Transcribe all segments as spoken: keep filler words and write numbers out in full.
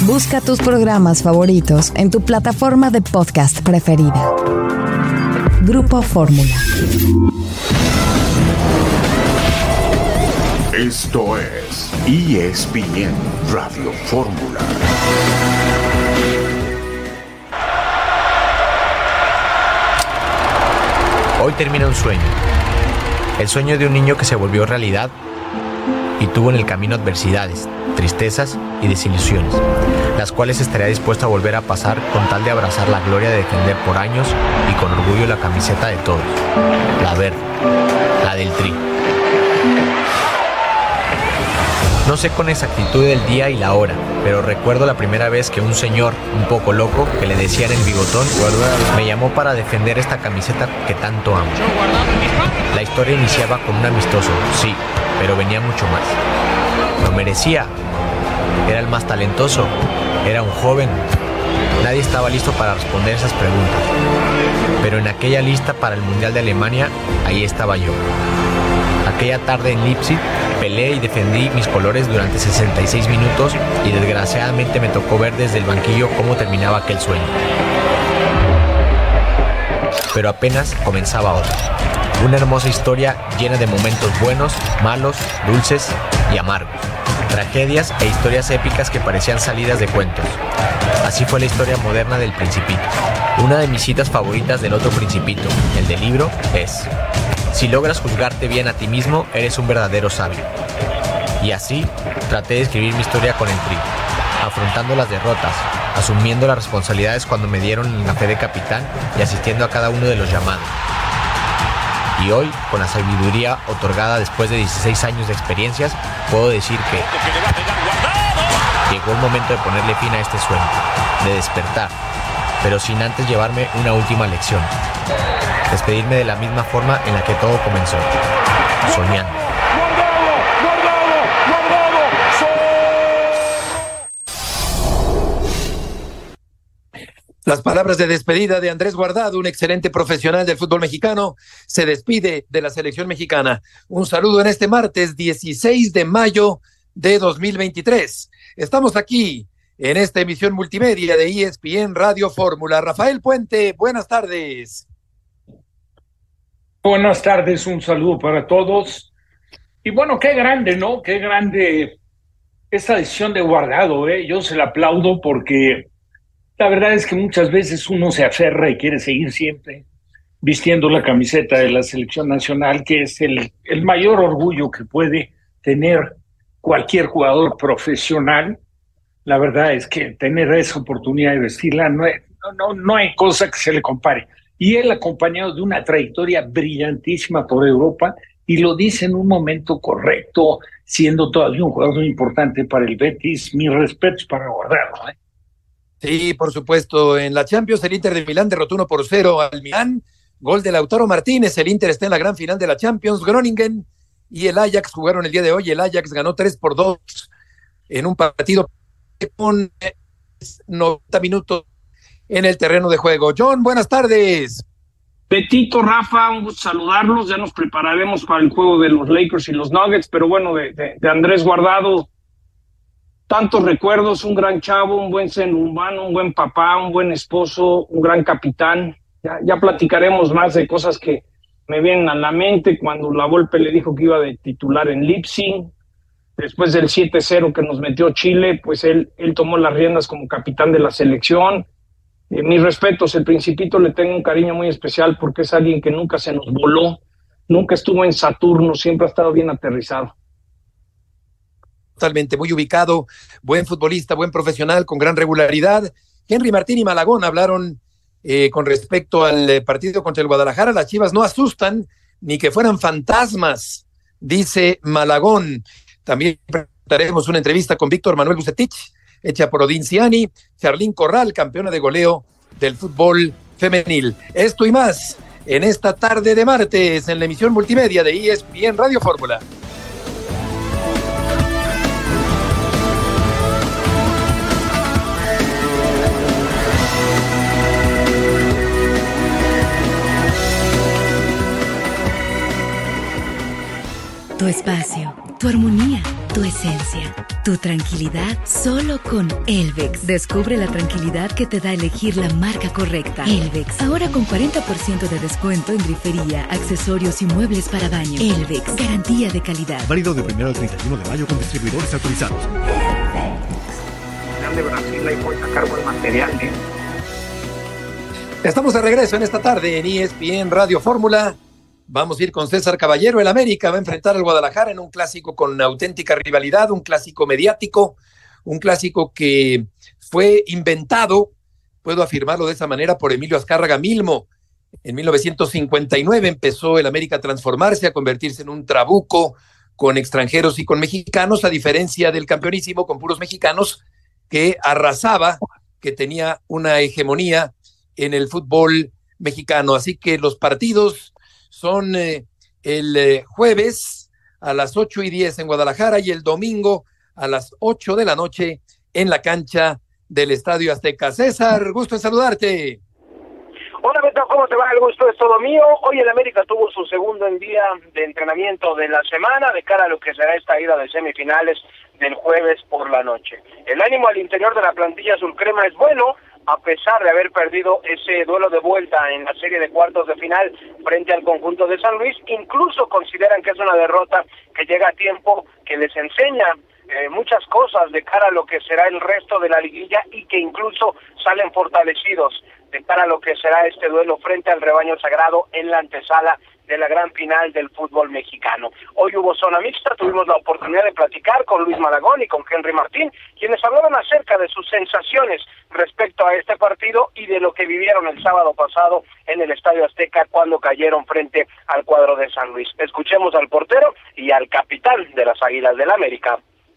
Busca tus programas favoritos en tu plataforma de podcast preferida. Grupo Fórmula. Esto es E S P N Radio Fórmula. Hoy termina un sueño. El sueño de un niño que se volvió realidad y tuvo en el camino adversidades, tristezas y desilusiones, las cuales estaría dispuesto a volver a pasar con tal de abrazar la gloria de defender por años y con orgullo la camiseta de todos, la verde, la del Tri. No sé con exactitud el día y la hora, pero recuerdo la primera vez que un señor un poco loco, que le decían el bigotón, me llamó para defender esta camiseta que tanto amo. La historia iniciaba con un amistoso, sí, pero venía mucho más. Lo merecía. Era el más talentoso. Era un joven. Nadie estaba listo para responder esas preguntas. Pero en aquella lista para el Mundial de Alemania, ahí estaba yo. Aquella tarde en Leipzig, peleé y defendí mis colores durante sesenta y seis minutos y desgraciadamente me tocó ver desde el banquillo cómo terminaba aquel sueño. Pero apenas comenzaba otro. Una hermosa historia llena de momentos buenos, malos, dulces y amargos. Tragedias e historias épicas que parecían salidas de cuentos. Así fue la historia moderna del Principito. Una de mis citas favoritas del otro Principito, el del libro, es: si logras juzgarte bien a ti mismo, eres un verdadero sabio. Y así traté de escribir mi historia con el Tri, afrontando las derrotas, asumiendo las responsabilidades cuando me dieron la fe de capitán y asistiendo a cada uno de los llamados. Y hoy, con la sabiduría otorgada después de dieciséis años de experiencias, puedo decir que llegó el momento de ponerle fin a este sueño, de despertar, pero sin antes llevarme una última lección. Despedirme de la misma forma en la que todo comenzó, soñando. Las palabras de despedida de Andrés Guardado, un excelente profesional del fútbol mexicano, se despide de la selección mexicana. Un saludo en este martes dieciséis de mayo de dos mil veintitrés. Estamos aquí en esta emisión multimedia de E S P N Radio Fórmula. Rafael Puente, buenas tardes. Buenas tardes, un saludo para todos. Y bueno, qué grande, ¿no? Qué grande esta decisión de Guardado, ¿eh? Yo se la aplaudo porque la verdad es que muchas veces uno se aferra y quiere seguir siempre vistiendo la camiseta de la selección nacional, que es el, el mayor orgullo que puede tener cualquier jugador profesional. La verdad es que tener esa oportunidad de vestirla no, es, no, no, no hay cosa que se le compare. Y él acompañado de una trayectoria brillantísima por Europa, y lo dice en un momento correcto, siendo todavía un jugador muy importante para el Betis. Mis respetos para Guardado, ¿eh? Sí, por supuesto. En la Champions, el Inter de Milán derrotó uno por cero al Milán. Gol de Lautaro Martínez. El Inter está en la gran final de la Champions. Groningen y el Ajax jugaron el día de hoy. El Ajax ganó tres por dos en un partido con noventa minutos en el terreno de juego. John, buenas tardes. Betito, Rafa, un gusto saludarlos. Ya nos prepararemos para el juego de los Lakers y los Nuggets, pero bueno, de, de, de Andrés Guardado, tantos recuerdos, un gran chavo, un buen ser humano, un buen papá, un buen esposo, un gran capitán. Ya, ya platicaremos más de cosas que me vienen a la mente, cuando la Volpe le dijo que iba de titular en Leipzig, después del siete cero que nos metió Chile, pues él, él tomó las riendas como capitán de la selección. Eh, mis respetos, el Principito le tengo un cariño muy especial porque es alguien que nunca se nos voló, nunca estuvo en Saturno, siempre ha estado bien aterrizado. Totalmente, muy ubicado, buen futbolista, buen profesional, con gran regularidad. Henry Martín y Malagón hablaron eh, con respecto al eh, partido contra el Guadalajara. Las Chivas no asustan ni que fueran fantasmas, dice Malagón. También presentaremos una entrevista con Víctor Manuel Bucetich, hecha por Odín Ciani, Charlín Corral, campeona de goleo del fútbol femenil. Esto y más en esta tarde de martes en la emisión multimedia de E S P N Radio Fórmula. Tu espacio, tu armonía, tu tu esencia, tu tranquilidad solo con Elvex. Descubre la tranquilidad que te da elegir la marca correcta. Elvex, ahora con cuarenta por ciento de descuento en grifería, accesorios y muebles para baño. Elvex, garantía de calidad. Válido de primero al treinta y uno de mayo con distribuidores autorizados. De Brasil hay por sacar buen material, ¿eh? Estamos de regreso en esta tarde en E S P N Radio Fórmula. Vamos a ir con César Caballero. El América va a enfrentar al Guadalajara en un clásico con auténtica rivalidad, un clásico mediático, un clásico que fue inventado, puedo afirmarlo de esa manera, por Emilio Azcárraga Milmo. En mil novecientos cincuenta y nueve empezó el América a transformarse, a convertirse en un trabuco con extranjeros y con mexicanos, a diferencia del campeonísimo con puros mexicanos, que arrasaba, que tenía una hegemonía en el fútbol mexicano. Así que los partidos son eh, el eh, jueves a las ocho y diez en Guadalajara y el domingo a las ocho de la noche en la cancha del Estadio Azteca. César, gusto en saludarte. Hola Beto, ¿cómo te va? El gusto es todo mío. Hoy el América tuvo su segundo en día de entrenamiento de la semana de cara a lo que será esta ida de semifinales del jueves por la noche. El ánimo al interior de la plantilla azulcrema es bueno, a pesar de haber perdido ese duelo de vuelta en la serie de cuartos de final frente al conjunto de San Luis. Incluso consideran que es una derrota que llega a tiempo, que les enseña eh, muchas cosas de cara a lo que será el resto de la liguilla y que incluso salen fortalecidos de cara a lo que será este duelo frente al rebaño sagrado en la antesala de la gran final del fútbol mexicano. Hoy hubo zona mixta, tuvimos la oportunidad de platicar con Luis Malagón y con Henry Martín, quienes hablaban acerca de sus sensaciones respecto a este partido y de lo que vivieron el sábado pasado en el Estadio Azteca cuando cayeron frente al cuadro de San Luis. Escuchemos al portero y al capitán de las Águilas del América.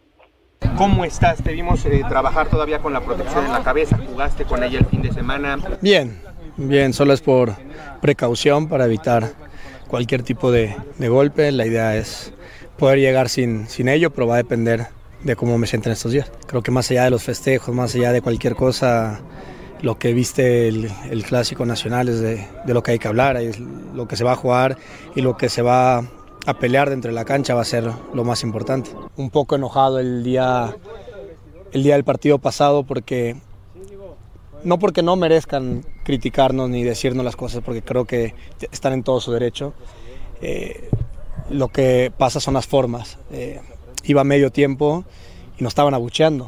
¿Cómo estás? Te vimos eh, trabajar todavía con la protección en la cabeza, jugaste con ella el fin de semana. Bien, bien, solo es por precaución para evitar cualquier tipo de, de golpe. La idea es poder llegar sin, sin ello, pero va a depender de cómo me sienten estos días. Creo que más allá de los festejos, más allá de cualquier cosa, lo que viste el, el Clásico Nacional es de, de lo que hay que hablar, es lo que se va a jugar y lo que se va a pelear dentro de la cancha va a ser lo más importante. Un poco enojado el día, el día del partido pasado porque no porque no merezcan criticarnos ni decirnos las cosas, porque creo que están en todo su derecho. Eh, lo que pasa son las formas. Eh, iba a medio tiempo y nos estaban abucheando.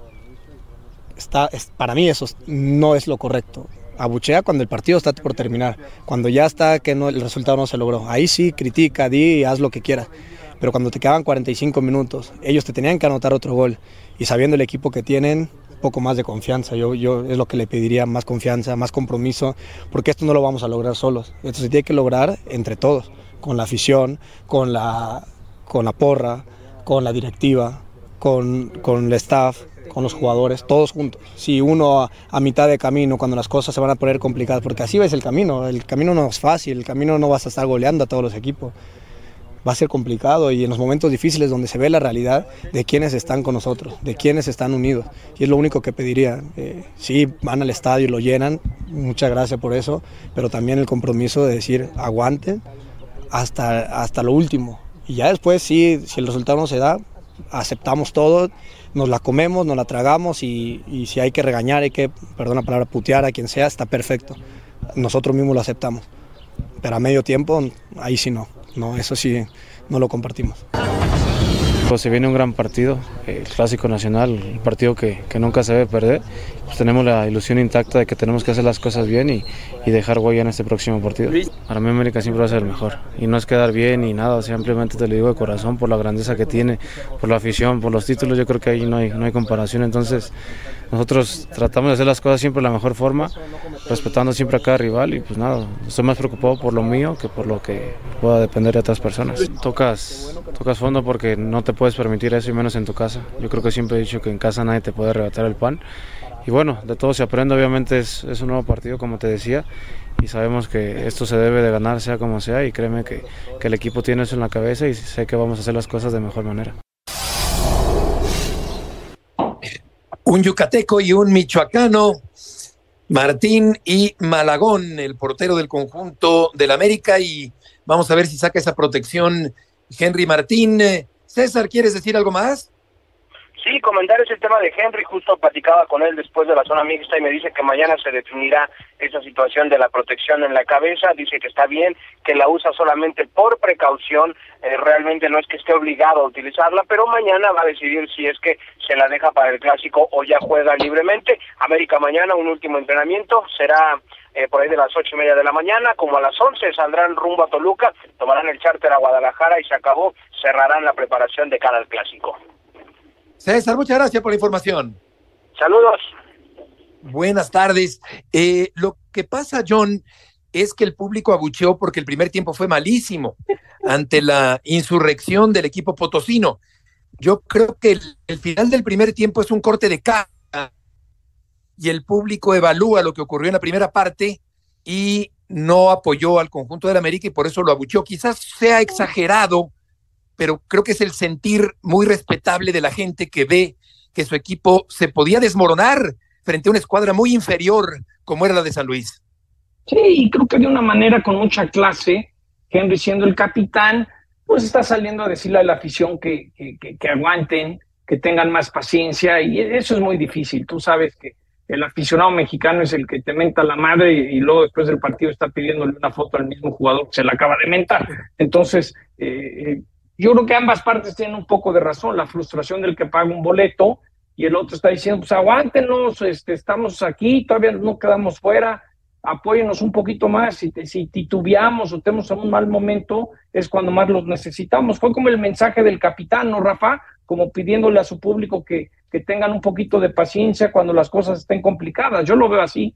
Está, es, para mí eso no es lo correcto. Abuchea cuando el partido está por terminar, cuando ya está que no, el resultado no se logró. Ahí sí, critica, di, haz lo que quieras. Pero cuando te quedaban cuarenta y cinco minutos, ellos te tenían que anotar otro gol. Y sabiendo el equipo que tienen, un poco más de confianza. Yo, yo es lo que le pediría, más confianza, más compromiso, porque esto no lo vamos a lograr solos. Esto se tiene que lograr entre todos, con la afición, con la, con la porra, con la directiva, con, con el staff, con los jugadores, todos juntos. Si uno a, a mitad de camino, cuando las cosas se van a poner complicadas, porque así ves el camino, el camino no es fácil, el camino no vas a estar goleando a todos los equipos. Va a ser complicado y en los momentos difíciles donde se ve la realidad de quienes están con nosotros, de quienes están unidos. Y es lo único que pediría. Eh, sí, van al estadio y lo llenan, muchas gracias por eso, pero también el compromiso de decir aguanten hasta, hasta lo último. Y ya después, sí, si el resultado no se da, aceptamos todo, nos la comemos, nos la tragamos y, y si hay que regañar, hay que, perdón la palabra, putear a quien sea, está perfecto. Nosotros mismos lo aceptamos. Pero a medio tiempo, ahí sí no. No, eso sí, no lo compartimos. Se viene un gran partido, el Clásico Nacional, el partido que, que nunca se debe perder. Pues tenemos la ilusión intacta de que tenemos que hacer las cosas bien y, y dejar huella en este próximo partido. Para mí América siempre va a ser el mejor y no es quedar bien ni nada, simplemente te lo digo de corazón por la grandeza que tiene, por la afición, por los títulos. Yo creo que ahí no hay, no hay comparación. Entonces nosotros tratamos de hacer las cosas siempre de la mejor forma, respetando siempre a cada rival y pues nada, estoy más preocupado por lo mío que por lo que pueda depender de otras personas. Tocas, tocas fondo porque no te puedes permitir eso y menos en tu casa. Yo creo que siempre he dicho que en casa nadie te puede arrebatar el pan y bueno, de todo se aprende. Obviamente es, es un nuevo partido, como te decía, y sabemos que esto se debe de ganar sea como sea y créeme que, que el equipo tiene eso en la cabeza y sé que vamos a hacer las cosas de mejor manera. Un yucateco y un michoacano, Martín y Malagón, el portero del conjunto del América, y vamos a ver si saca esa protección Henry Martín. César, ¿quieres decir algo más? Sí, comentar ese tema de Henry, justo platicaba con él después de la zona mixta y me dice que mañana se definirá esa situación de la protección en la cabeza, dice que está bien, que la usa solamente por precaución, eh, realmente no es que esté obligado a utilizarla, pero mañana va a decidir si es que se la deja para el clásico o ya juega libremente. América mañana, un último entrenamiento, será eh, por ahí de las ocho y media de la mañana, como a las once saldrán rumbo a Toluca, tomarán el charter a Guadalajara y se acabó, cerrarán la preparación de cara al clásico. César, muchas gracias por la información. Saludos. Buenas tardes. Eh, lo que pasa, John, es que el público abucheó porque el primer tiempo fue malísimo ante la insurrección del equipo potosino. Yo creo que el, el final del primer tiempo es un corte de caja y el público evalúa lo que ocurrió en la primera parte y no apoyó al conjunto del América y por eso lo abucheó. Quizás sea exagerado, pero creo que es el sentir muy respetable de la gente que ve que su equipo se podía desmoronar frente a una escuadra muy inferior como era la de San Luis. Sí, y creo que de una manera con mucha clase, Henry siendo el capitán, pues está saliendo a decirle a la afición que, que, que, que aguanten, que tengan más paciencia, y eso es muy difícil. Tú sabes que el aficionado mexicano es el que te menta la madre y, y luego después del partido está pidiéndole una foto al mismo jugador que se la acaba de mentar. Entonces, eh, yo creo que ambas partes tienen un poco de razón, la frustración del que paga un boleto y el otro está diciendo, pues aguántenos, este, estamos aquí, todavía no quedamos fuera, apóyennos un poquito más, si, te, si titubeamos o tenemos un mal momento, es cuando más los necesitamos. Fue como el mensaje del capitán, ¿no, Rafa? Como pidiéndole a su público que, que tengan un poquito de paciencia cuando las cosas estén complicadas. Yo lo veo así.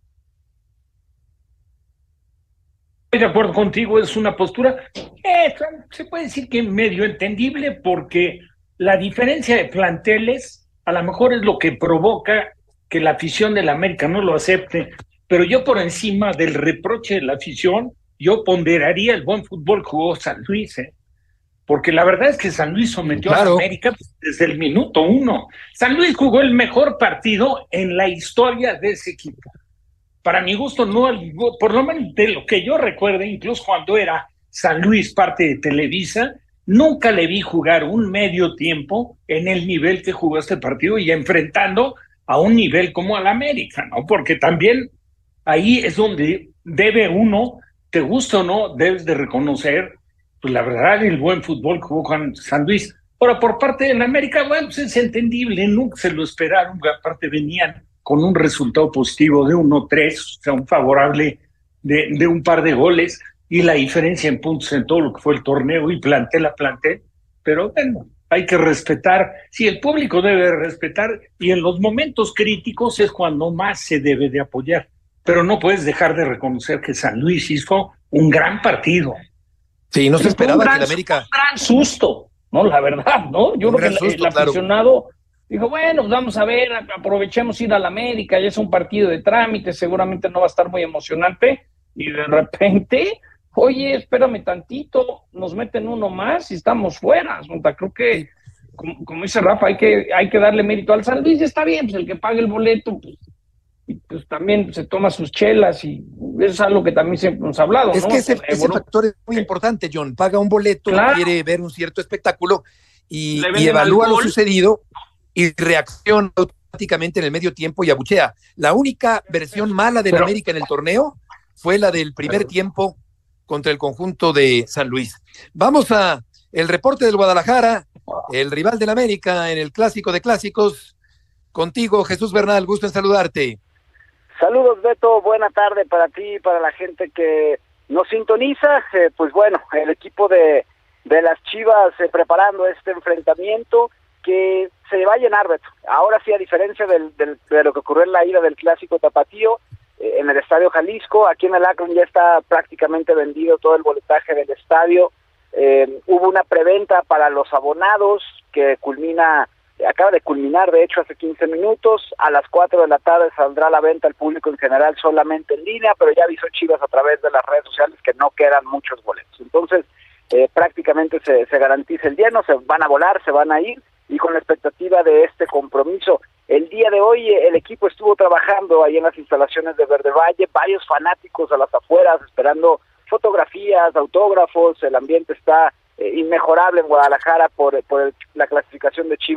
Estoy de acuerdo contigo, es una postura, eh, se puede decir que medio entendible, porque la diferencia de planteles a lo mejor es lo que provoca que la afición del América no lo acepte, pero yo por encima del reproche de la afición, yo ponderaría el buen fútbol que jugó San Luis, ¿eh? Porque la verdad es que San Luis sometió claro. a América desde el minuto uno. San Luis jugó el mejor partido en la historia de ese equipo. Para mi gusto, no, por lo menos de lo que yo recuerde, incluso cuando era San Luis parte de Televisa, nunca le vi jugar un medio tiempo en el nivel que jugó este partido y enfrentando a un nivel como al América, ¿no? Porque también ahí es donde debe uno, te gusta o no, debes de reconocer, pues la verdad, el buen fútbol que jugó San Luis. Ahora, por parte del América, bueno, pues es entendible, nunca se lo esperaron, aparte venían con un resultado positivo de uno tres, o sea, un favorable de, de un par de goles, y la diferencia en puntos en todo lo que fue el torneo, y plantel a plantel, pero bueno, hay que respetar, sí, el público debe respetar, y en los momentos críticos es cuando más se debe de apoyar, pero no puedes dejar de reconocer que San Luis hizo un gran partido. Sí, no se esperaba gran, que el América... Un gran susto, ¿no? La verdad, ¿no? Yo un creo que susto, el, el aficionado... Claro. Dijo, bueno, vamos a ver, aprovechemos ir a la América, ya es un partido de trámite, seguramente no va a estar muy emocionante, y de repente, oye, espérame tantito, nos meten uno más y estamos fuera. O sea, creo que, como, como dice Rafa, hay que, hay que darle mérito al San Luis, está bien, pues el que pague el boleto, pues, y pues también se toma sus chelas, y eso es algo que también siempre nos ha hablado, es ¿no? que ese, eh, ese bueno, factor es muy importante, John, paga un boleto, claro. quiere ver un cierto espectáculo, y, y evalúa lo sucedido, y reacciona automáticamente en el medio tiempo y abuchea. La única versión mala del Pero, América en el torneo fue la del primer tiempo contra el conjunto de San Luis. Vamos a el reporte del Guadalajara, el rival del América en el clásico de clásicos. Contigo, Jesús Bernal, gusto en saludarte. Saludos, Beto, buena tarde para ti y para la gente que nos sintoniza. Eh, pues bueno, el equipo de, de las Chivas eh, preparando este enfrentamiento que se va a llenar, Beto. Ahora sí, a diferencia del, del, de lo que ocurrió en la ida del clásico tapatío, eh, en el Estadio Jalisco, aquí en el Akron ya está prácticamente vendido todo el boletaje del estadio. Eh, hubo una preventa para los abonados que culmina, acaba de culminar de hecho hace quince minutos. A las cuatro de la tarde saldrá a la venta al público en general solamente en línea, pero ya avisó Chivas a través de las redes sociales que no quedan muchos boletos. Entonces, eh, prácticamente se, se garantiza el lleno, se van a volar, se van a ir, y con la expectativa de este compromiso. El día de hoy el equipo estuvo trabajando ahí en las instalaciones de Verde Valle, varios fanáticos a las afueras esperando fotografías, autógrafos. El ambiente está eh, inmejorable en Guadalajara por, por el, la clasificación de Chivas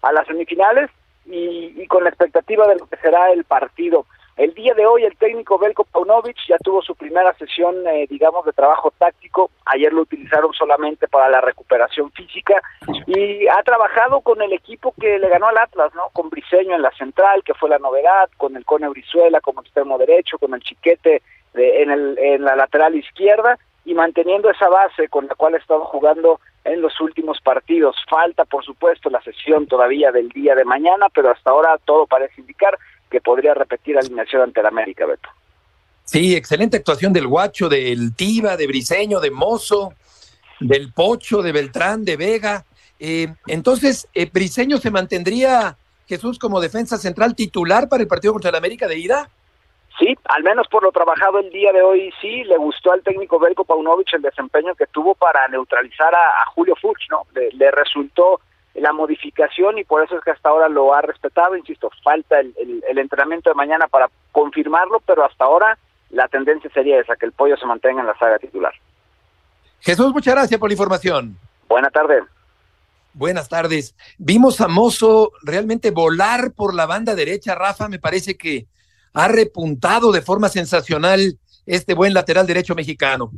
a las semifinales y, y con la expectativa de lo que será el partido. El día de hoy el técnico Veljko Paunovic ya tuvo su primera sesión, eh, digamos, de trabajo táctico. Ayer lo utilizaron solamente para la recuperación física y ha trabajado con el equipo que le ganó al Atlas, ¿no? Con Briseño en la central, que fue la novedad, con el Cone Brizuela como extremo derecho, con el Chiquete de, en, el, en la lateral izquierda y manteniendo esa base con la cual ha estado jugando en los últimos partidos. Falta, por supuesto, la sesión todavía del día de mañana, pero hasta ahora todo parece indicar que podría repetir alineación ante el América, Beto. Sí, excelente actuación del Guacho, del Tiva, de Briseño, de Mozo, del Pocho, de Beltrán, de Vega. Eh, entonces, eh, ¿Briseño se mantendría, Jesús, como defensa central titular para el partido contra el América de ida? Sí, al menos por lo trabajado el día de hoy, sí, le gustó al técnico Veljko Paunovic el desempeño que tuvo para neutralizar a, a Julio Furch, ¿no? Le, le resultó la modificación y por eso es que hasta ahora lo ha respetado. Insisto, falta el, el, el entrenamiento de mañana para confirmarlo, pero hasta ahora la tendencia sería esa, que el Pollo se mantenga en la saga titular. Jesús, muchas gracias por la información. Buenas tardes. Buenas tardes. Vimos a Mozo realmente volar por la banda derecha, Rafa, me parece que ha repuntado de forma sensacional este buen lateral derecho mexicano.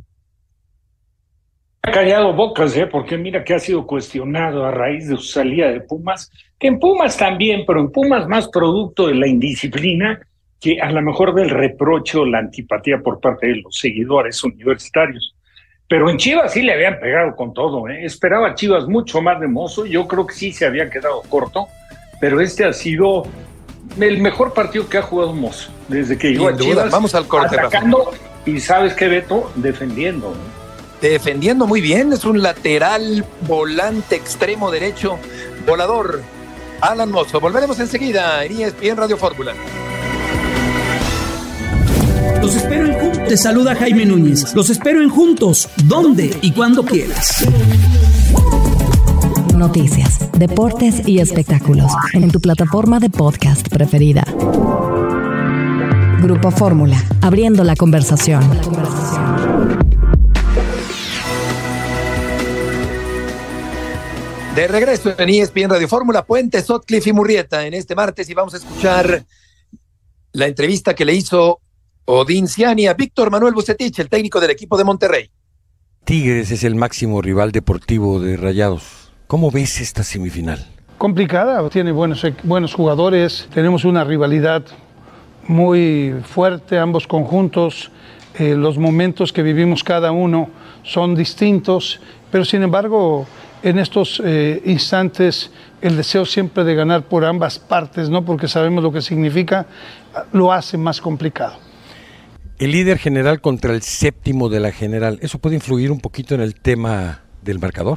Ha callado bocas, ¿eh? Porque mira que ha sido cuestionado a raíz de su salida de Pumas, que en Pumas también, pero en Pumas más producto de la indisciplina que a lo mejor del reproche o la antipatía por parte de los seguidores universitarios. Pero en Chivas sí le habían pegado con todo, ¿eh? Esperaba a Chivas mucho más de Mozo, yo creo que sí se había quedado corto, pero este ha sido el mejor partido que ha jugado Mozo desde que llegó a Chivas. Vamos al corte, atacando, Rafa. Y sabes qué, Beto, defendiendo, ¿no? Defendiendo muy bien, es un lateral volante extremo derecho, volador, Alan Mozo. Volveremos enseguida en E S P N Radio Fórmula. Los espero en Juntos. Te saluda Jaime Núñez. Los espero en Juntos, donde y cuando quieras. Noticias, deportes y espectáculos en tu plataforma de podcast preferida. Grupo Fórmula, abriendo la conversación. De regreso en E S P N Radio Fórmula, Puente, Sotcliffe y Murrieta en este martes, y vamos a escuchar la entrevista que le hizo Odín Ciani a Víctor Manuel Bucetich, el técnico del equipo de Monterrey. Tigres es el máximo rival deportivo de Rayados. ¿Cómo ves esta semifinal? Complicada, tiene buenos, buenos jugadores, tenemos una rivalidad muy fuerte, ambos conjuntos, eh, los momentos que vivimos cada uno son distintos, pero sin embargo en estos eh, instantes el deseo siempre de ganar por ambas partes, ¿no? Porque sabemos lo que significa, lo hace más complicado. El líder general contra el séptimo de la general, ¿eso puede influir un poquito en el tema del marcador?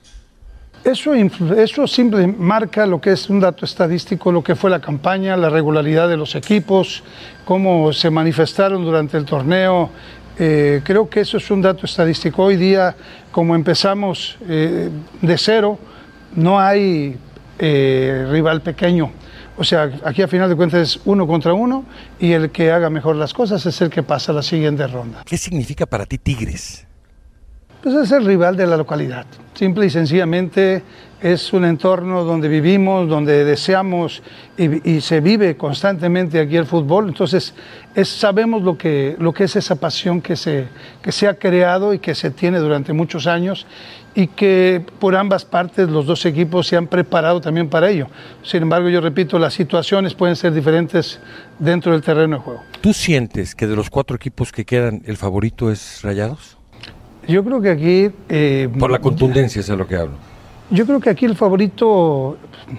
Eso, eso simple marca lo que es un dato estadístico, lo que fue la campaña, la regularidad de los equipos, cómo se manifestaron durante el torneo. Eh, creo que eso es un dato estadístico. Hoy día, como empezamos eh, de cero, no hay eh, rival pequeño. O sea, aquí a final de cuentas es uno contra uno y el que haga mejor las cosas es el que pasa a la siguiente ronda. ¿Qué significa para ti Tigres? Pues es el rival de la localidad. Simple y sencillamente es un entorno donde vivimos, donde deseamos y, y se vive constantemente aquí el fútbol. Entonces es, sabemos lo que, lo que es esa pasión que se, que se ha creado y que se tiene durante muchos años y que por ambas partes los dos equipos se han preparado también para ello. Sin embargo, yo repito, las situaciones pueden ser diferentes dentro del terreno de juego. ¿Tú sientes que de los cuatro equipos que quedan el favorito es Rayados? Yo creo que aquí... Eh, Por la contundencia es de lo que hablo. Yo creo que aquí el favorito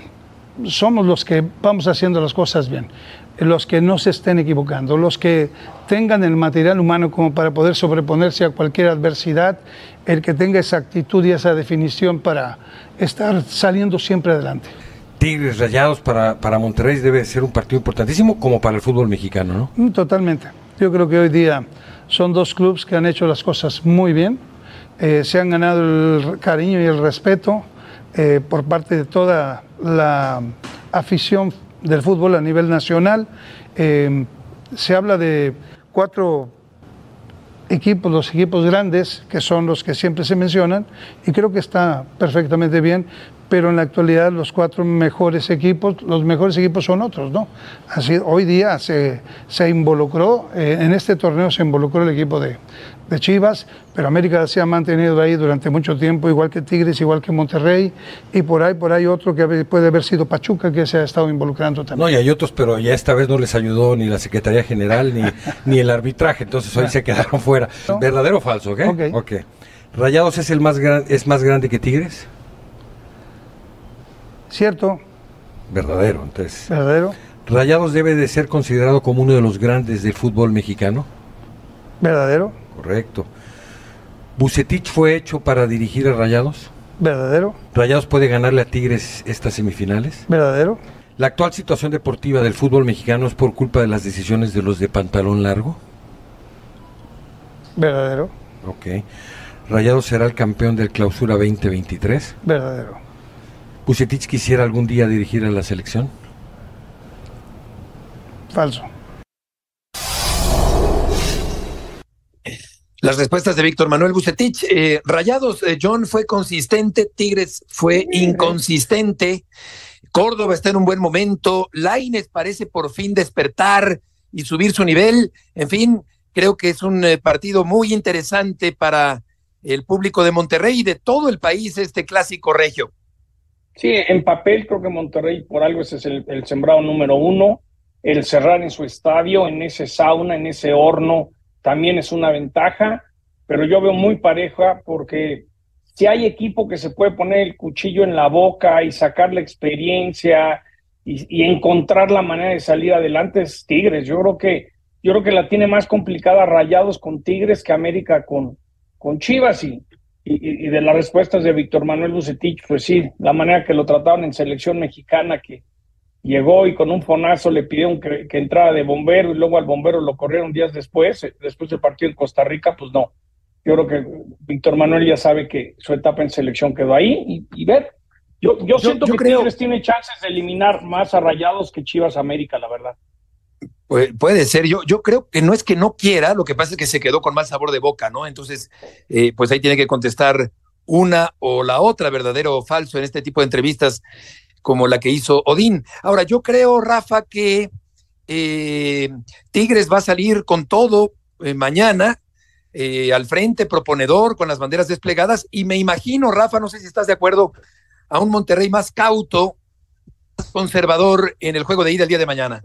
somos los que vamos haciendo las cosas bien, los que no se estén equivocando, los que tengan el material humano como para poder sobreponerse a cualquier adversidad, el que tenga esa actitud y esa definición para estar saliendo siempre adelante. Tigres Rayados para, para Monterrey debe ser un partido importantísimo como para el fútbol mexicano, ¿no? Totalmente. Yo creo que hoy día son dos clubes que han hecho las cosas muy bien, eh, se han ganado el cariño y el respeto eh, por parte de toda la afición del fútbol a nivel nacional. Eh, se habla de cuatro equipos, los equipos grandes, que son los que siempre se mencionan, y creo que está perfectamente bien, pero en la actualidad los cuatro mejores equipos, los mejores equipos son otros, ¿no? Así, hoy día se, se involucró, eh, en este torneo se involucró el equipo de, de Chivas, pero América se ha mantenido ahí durante mucho tiempo, igual que Tigres, igual que Monterrey, y por ahí, por ahí otro que puede haber sido Pachuca, que se ha estado involucrando también. No, y hay otros, pero ya esta vez no les ayudó ni la Secretaría General ni, ni el arbitraje, entonces hoy se quedaron fuera. ¿No? ¿Verdadero o falso? ¿Ok? Ok. okay. ¿Rayados es, el más gran, es más grande que Tigres? Cierto. Verdadero, entonces. Verdadero. ¿Rayados debe de ser considerado como uno de los grandes del fútbol mexicano? Verdadero. Correcto. ¿Vucetich fue hecho para dirigir a Rayados? Verdadero. ¿Rayados puede ganarle a Tigres estas semifinales? Verdadero. ¿La actual situación deportiva del fútbol mexicano es por culpa de las decisiones de los de pantalón largo? Verdadero. Ok. ¿Rayados será el campeón del Clausura veinte veintitrés? Verdadero. ¿Vucetich quisiera algún día dirigir a la selección? Falso. Las respuestas de Víctor Manuel Vucetich. Eh, Rayados, eh, John, fue consistente, Tigres fue inconsistente, Córdoba está en un buen momento, Lainez parece por fin despertar y subir su nivel. En fin, creo que es un eh, partido muy interesante para el público de Monterrey y de todo el país, este clásico regio. Sí, en papel creo que Monterrey por algo ese es el, el sembrado número uno, el cerrar en su estadio, en ese sauna, en ese horno, también es una ventaja, pero yo veo muy pareja porque si hay equipo que se puede poner el cuchillo en la boca y sacar la experiencia y, y encontrar la manera de salir adelante es Tigres. Yo creo que yo creo que la tiene más complicada Rayados con Tigres que América con, con Chivas y, y, y de las respuestas de Víctor Manuel Vucetich, pues sí, la manera que lo trataron en selección mexicana, que llegó y con un fonazo le pidieron que, que entrara de bombero y luego al bombero lo corrieron días después, después del partido en Costa Rica, pues no. Yo creo que Víctor Manuel ya sabe que su etapa en selección quedó ahí y, y ver, yo, yo, yo siento yo que creo... Tigres tiene chances de eliminar más a Rayados que Chivas América, la verdad. Pues puede ser, yo, yo creo que no es que no quiera, lo que pasa es que se quedó con mal sabor de boca, ¿no? Entonces, eh, pues ahí tiene que contestar una o la otra, verdadero o falso, en este tipo de entrevistas como la que hizo Odín. Ahora, yo creo, Rafa, que eh, Tigres va a salir con todo eh, mañana, eh, al frente, proponedor, con las banderas desplegadas, y me imagino, Rafa, no sé si estás de acuerdo, a un Monterrey más cauto, más conservador en el juego de ida el día de mañana.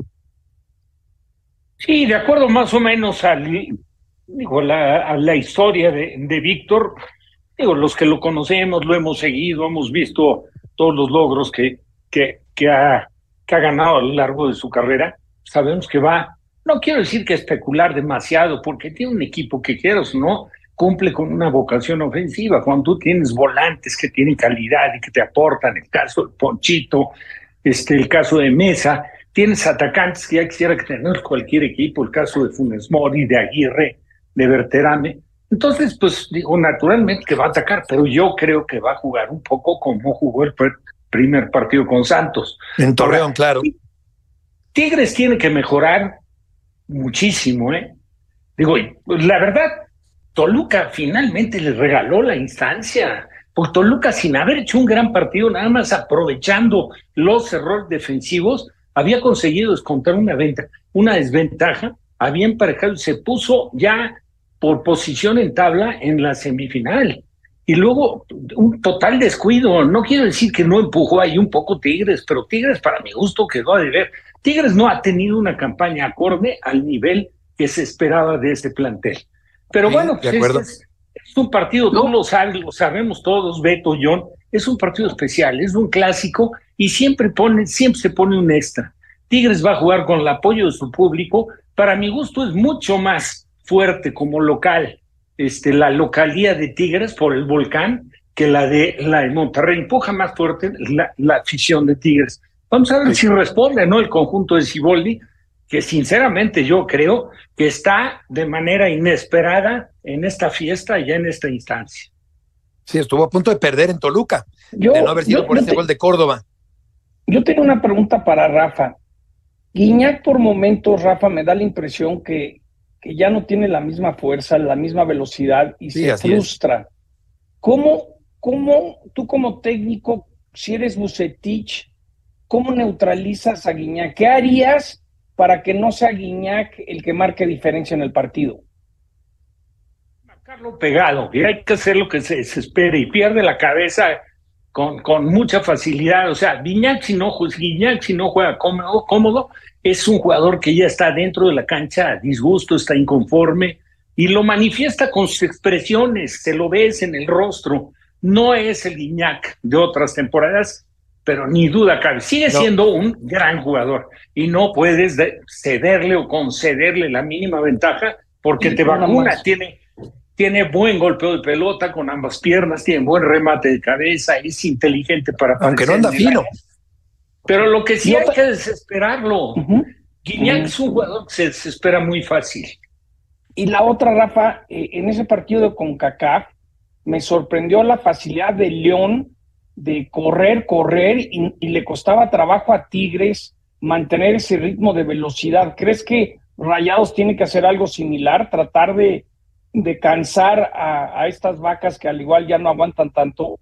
Sí, de acuerdo más o menos al, digo, la, a la historia de, de Víctor, digo, los que lo conocemos, lo hemos seguido, hemos visto todos los logros que Que, que, ha, que ha ganado a lo largo de su carrera, sabemos que va, no quiero decir que especular demasiado, porque tiene un equipo que quieras o no, cumple con una vocación ofensiva. Cuando tú tienes volantes que tienen calidad y que te aportan, el caso de Ponchito, este, el caso de Mesa, tienes atacantes que ya quisiera que tener cualquier equipo, el caso de Funes Mori, de Aguirre, de Berterame. Entonces, pues digo, naturalmente que va a atacar, pero yo creo que va a jugar un poco como jugó el primer partido con Santos. En Torreón, claro. Tigres tiene que mejorar muchísimo, ¿eh? Digo, la verdad, Toluca finalmente le regaló la instancia. Pues Toluca, sin haber hecho un gran partido, nada más aprovechando los errores defensivos, había conseguido descontar una, venta, una desventaja, había emparejado y se puso ya por posición en tabla en la semifinal. Y luego un total descuido, no quiero decir que no empujó ahí un poco Tigres, pero Tigres para mi gusto quedó a deber. Tigres no ha tenido una campaña acorde al nivel que se esperaba de este plantel. Pero sí, bueno, pues es, es, es un partido, ¿no? Tú lo sabes, lo sabemos todos, Beto, John, es un partido especial, es un clásico y siempre, pone, siempre se pone un extra. Tigres va a jugar con el apoyo de su público, para mi gusto es mucho más fuerte como local. Este, la localía de Tigres por el volcán que la de la de Monterrey, empuja más fuerte la, la afición de Tigres. Vamos a ver si responde, ¿no? El conjunto de Siboldi, que sinceramente yo creo que está de manera inesperada en esta fiesta y en esta instancia. Sí, estuvo a punto de perder en Toluca, yo, de no haber sido yo, por yo ese te, gol de Córdoba. Yo tengo una pregunta para Rafa. Guiñac por momentos, Rafa, me da la impresión que que ya no tiene la misma fuerza, la misma velocidad y sí, se frustra. ¿Cómo, ¿Cómo tú como técnico si eres Vucetich, ¿cómo neutralizas a Guiñac? ¿Qué harías para que no sea Guiñac el que marque diferencia en el partido? Marcarlo pegado, y hay que hacer lo que se desespere y pierde la cabeza con, con mucha facilidad. O sea, Guiñac si no, Guiñac si no juega cómodo, cómodo, es un jugador que ya está dentro de la cancha a disgusto, está inconforme, y lo manifiesta con sus expresiones, se lo ves en el rostro. No es el Guiñac de otras temporadas, pero ni duda cabe, sigue no. siendo un gran jugador y no puedes de- cederle o concederle la mínima ventaja porque te vacuna, tiene, tiene buen golpeo de pelota con ambas piernas, tiene buen remate de cabeza, es inteligente para aunque no anda fino. Pero lo que sí no hay te... que desesperarlo. Uh-huh. Guiñac uh-huh. es un jugador que se desespera muy fácil. Y la otra, Rafa, eh, en ese partido de CONCACAF me sorprendió la facilidad de León de correr, correr, y, y le costaba trabajo a Tigres mantener ese ritmo de velocidad. ¿Crees que Rayados tiene que hacer algo similar, tratar de, de cansar a, a estas vacas que al igual ya no aguantan tanto?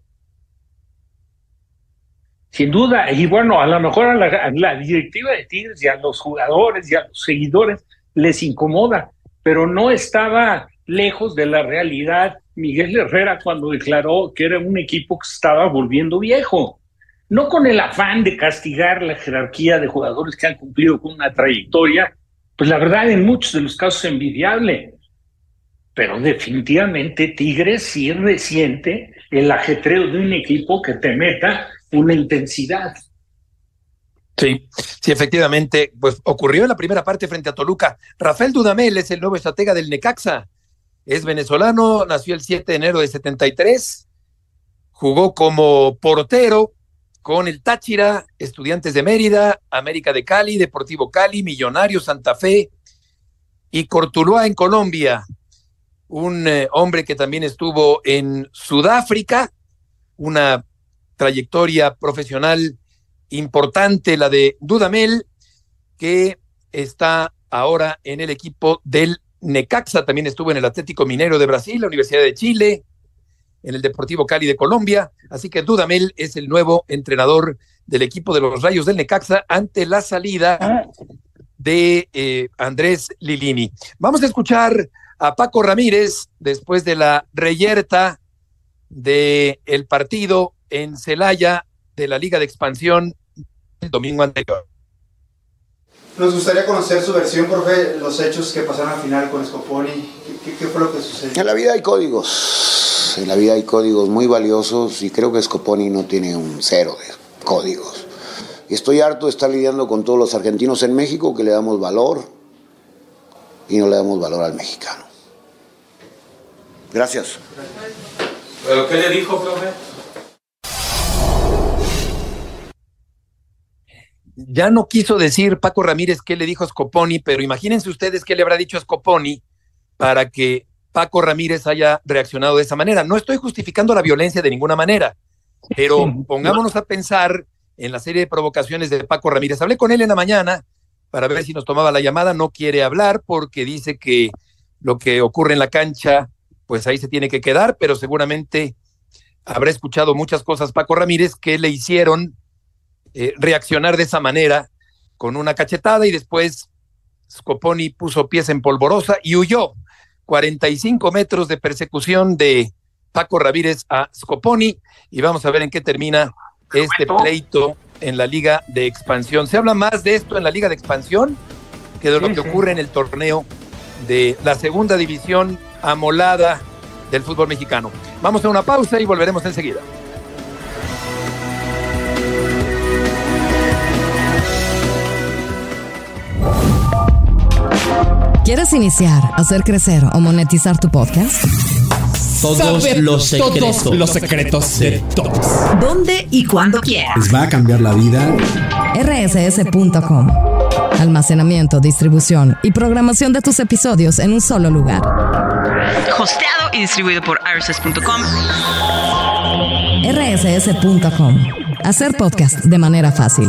Sin duda, y bueno, a lo mejor a la, a la directiva de Tigres y a los jugadores y a los seguidores les incomoda, pero no estaba lejos de la realidad Miguel Herrera cuando declaró que era un equipo que se estaba volviendo viejo, no con el afán de castigar la jerarquía de jugadores que han cumplido con una trayectoria, pues la verdad en muchos de los casos envidiable, pero definitivamente Tigres sí resiente el ajetreo de un equipo que te meta una intensidad. Sí, sí, efectivamente, pues ocurrió en la primera parte frente a Toluca. Rafael Dudamel es el nuevo estratega del Necaxa. Es venezolano, nació el siete de enero de setenta y tres, jugó como portero con el Táchira, Estudiantes de Mérida, América de Cali, Deportivo Cali, Millonarios, Santa Fe y Cortuluá en Colombia. Un eh, hombre que también estuvo en Sudáfrica, una trayectoria profesional importante, la de Dudamel, que está ahora en el equipo del Necaxa. También estuvo en el Atlético Mineiro de Brasil, la Universidad de Chile, en el Deportivo Cali de Colombia, así que Dudamel es el nuevo entrenador del equipo de los Rayos del Necaxa ante la salida de eh, Andrés Lilini. Vamos a escuchar a Paco Ramírez después de la reyerta del partido en Celaya de la Liga de Expansión el domingo anterior. Nos gustaría conocer su versión, profe, los hechos que pasaron al final con Scoponi. ¿Qué, qué fue lo que sucedió? En la vida hay códigos, en la vida hay códigos muy valiosos y creo que Scoponi no tiene un cero de códigos. Y estoy harto de estar lidiando con todos los argentinos en México que le damos valor y no le damos valor al mexicano. Gracias. ¿Pero qué le dijo, profe? Ya no quiso decir Paco Ramírez qué le dijo Scoponi, pero imagínense ustedes qué le habrá dicho Scoponi para que Paco Ramírez haya reaccionado de esa manera. No estoy justificando la violencia de ninguna manera, pero pongámonos a pensar en la serie de provocaciones de Paco Ramírez. Hablé con él en la mañana para ver si nos tomaba la llamada. No quiere hablar porque dice que lo que ocurre en la cancha, pues ahí se tiene que quedar, pero seguramente habrá escuchado muchas cosas Paco Ramírez que le hicieron Eh, reaccionar de esa manera con una cachetada y después Scoponi puso pies en polvorosa y huyó. cuarenta y cinco metros de persecución de Paco Ramírez a Scoponi y vamos a ver en qué termina este pleito en la Liga de Expansión. Se habla más de esto en la Liga de Expansión que de lo que ocurre en el torneo de la segunda división amolada del fútbol mexicano. Vamos a una pausa y volveremos enseguida. ¿Quieres iniciar, hacer crecer o monetizar tu podcast? Todos Saber los secretos. Todos los secretos de todos. ¿Dónde y cuándo quieras? Les va a cambiar la vida. R S S punto com. Almacenamiento, distribución y programación de tus episodios en un solo lugar. Hosteado y distribuido por R S S punto com. R S S punto com. Hacer podcast de manera fácil.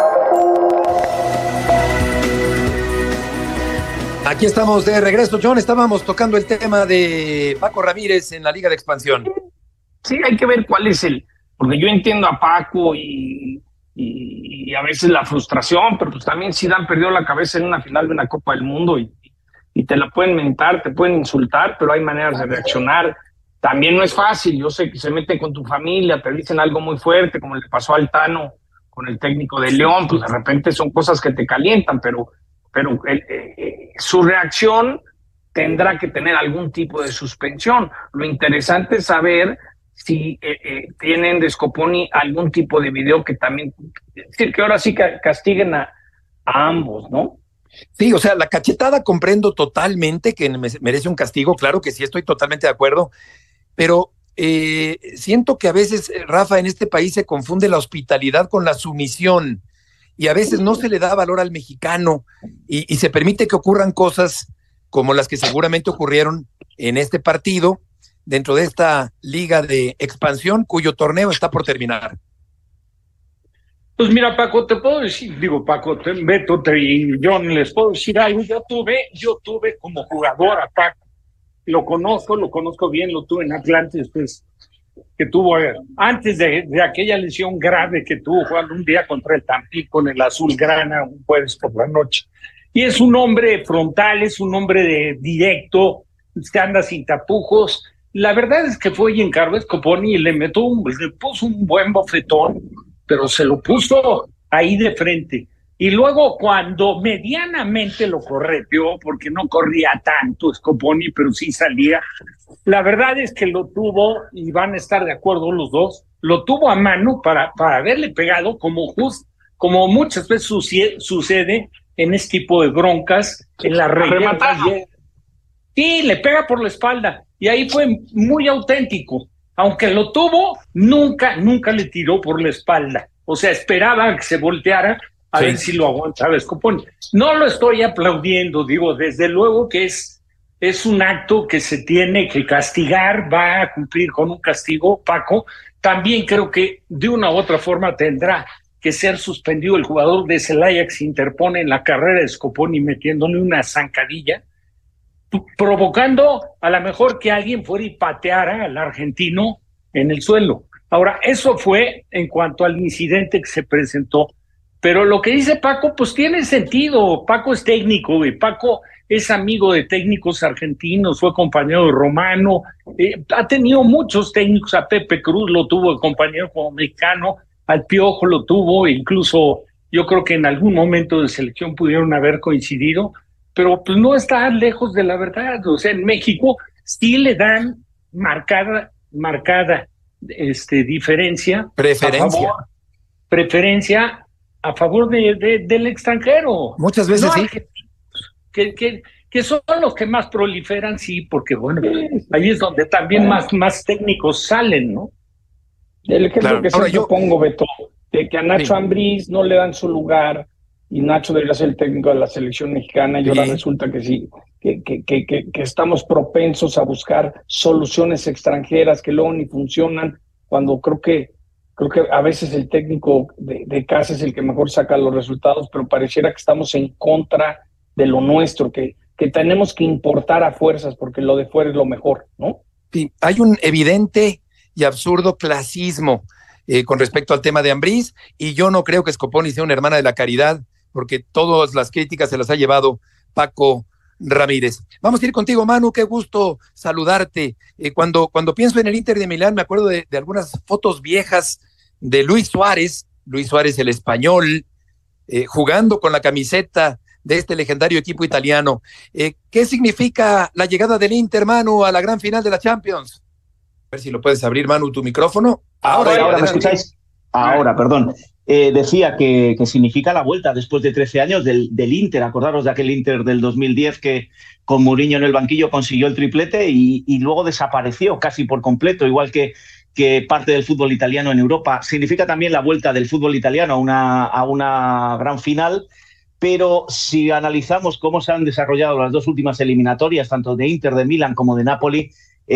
Aquí estamos de regreso, John. Estábamos tocando el tema de Paco Ramírez en la Liga de Expansión. Sí, hay que ver cuál es el, porque yo entiendo a Paco y, y, y a veces la frustración, pero pues también Zidane perdió la cabeza en una final de una Copa del Mundo y, y te la pueden mentar, te pueden insultar, pero hay maneras de reaccionar. También no es fácil, yo sé que se meten con tu familia, te dicen algo muy fuerte, como le pasó al Tano con el técnico de León, pues de repente son cosas que te calientan, pero, pero eh, eh, su reacción tendrá que tener algún tipo de suspensión. Lo interesante es saber si eh, eh, tienen de Scoponi algún tipo de video que también, es decir, que ahora sí ca- castiguen a, a ambos, ¿no? Sí, o sea, la cachetada comprendo totalmente que me- merece un castigo, claro que sí, estoy totalmente de acuerdo, pero eh, siento que a veces, Rafa, en este país se confunde la hospitalidad con la sumisión y a veces no se le da valor al mexicano y, y se permite que ocurran cosas como las que seguramente ocurrieron en este partido dentro de esta liga de expansión cuyo torneo está por terminar. Pues mira, Paco, te puedo decir, digo, Paco, te, Beto te, y John, les puedo decir algo. Yo tuve, yo tuve como jugador a Paco. Lo conozco, lo conozco bien, lo tuve en Atlante, después que tuvo, eh, antes de, de aquella lesión grave que tuvo jugando un día contra el Tampico en el Azulgrana, un jueves por la noche. Y es un hombre frontal, es un hombre de directo, que anda sin tapujos. La verdad es que fue y encargó a Scoponi y le, metió un, le puso un buen bofetón, pero se lo puso ahí de frente. Y luego cuando medianamente lo correteó, porque no corría tanto Scoponi, pero sí salía, la verdad es que lo tuvo, y van a estar de acuerdo los dos, lo tuvo a mano para, para haberle pegado como, just, como muchas veces sucede, sucede en este tipo de broncas, en la rematada. Sí, le pega por la espalda, y ahí fue muy auténtico. Aunque lo tuvo, nunca, nunca le tiró por la espalda. O sea, esperaba que se volteara a sí. ver si lo aguantaba Scoponi. No lo estoy aplaudiendo, digo, desde luego que es, es un acto que se tiene que castigar, va a cumplir con un castigo, Paco. También creo que de una u otra forma tendrá que ser suspendido el jugador de Celaya que se interpone en la carrera de Scoponi metiéndole una zancadilla, provocando a lo mejor que alguien fuera y pateara al argentino en el suelo. Ahora, eso fue en cuanto al incidente que se presentó, pero lo que dice Paco, pues tiene sentido. Paco es técnico y Paco es amigo de técnicos argentinos, fue compañero de Romano, eh, ha tenido muchos técnicos, a Pepe Cruz lo tuvo de compañero como mexicano, al Piojo lo tuvo, incluso yo creo que en algún momento de selección pudieron haber coincidido, pero pues no está lejos de la verdad. O sea, en México sí le dan marcada, marcada este, diferencia. Preferencia. A favor, preferencia a favor de, de, del extranjero. Muchas veces no, sí. Que, que, que son los que más proliferan, sí, porque bueno, ahí es donde también más, más técnicos salen, ¿no? El ejemplo claro. que siempre yo pongo, Beto, de que a Nacho sí. Ambriz no le dan su lugar, y Nacho debería ser el técnico de la selección mexicana, y sí. ahora resulta que sí, que, que, que, que, que estamos propensos a buscar soluciones extranjeras que luego ni funcionan, cuando creo que creo que a veces el técnico de, de casa es el que mejor saca los resultados, pero pareciera que estamos en contra de lo nuestro, que, que tenemos que importar a fuerzas porque lo de fuera es lo mejor, ¿no? Sí, hay un evidente y absurdo clasismo eh, con respecto al tema de Ambriz, y yo no creo que Scoponi sea una hermana de la caridad, porque todas las críticas se las ha llevado Paco Ramírez. Vamos a ir contigo, Manu, qué gusto saludarte. Eh, cuando, cuando pienso en el Inter de Milán, me acuerdo de, de algunas fotos viejas de Luis Suárez, Luis Suárez el español, eh, jugando con la camiseta de este legendario equipo italiano. Eh, ¿Qué significa la llegada del Inter, Manu, a la gran final de la Champions? A ver si lo puedes abrir, Manu, tu micrófono. Ahora, ahora, ahora ¿me escucháis? Ahora, perdón. Eh, decía que, que significa la vuelta después de trece años del, del Inter. Acordaros de aquel Inter del dos mil diez que con Mourinho en el banquillo consiguió el triplete y, y luego desapareció casi por completo, igual que, que parte del fútbol italiano en Europa. Significa también la vuelta del fútbol italiano a una, a una gran final, pero si analizamos cómo se han desarrollado las dos últimas eliminatorias, tanto de Inter de Milán como de Napoli,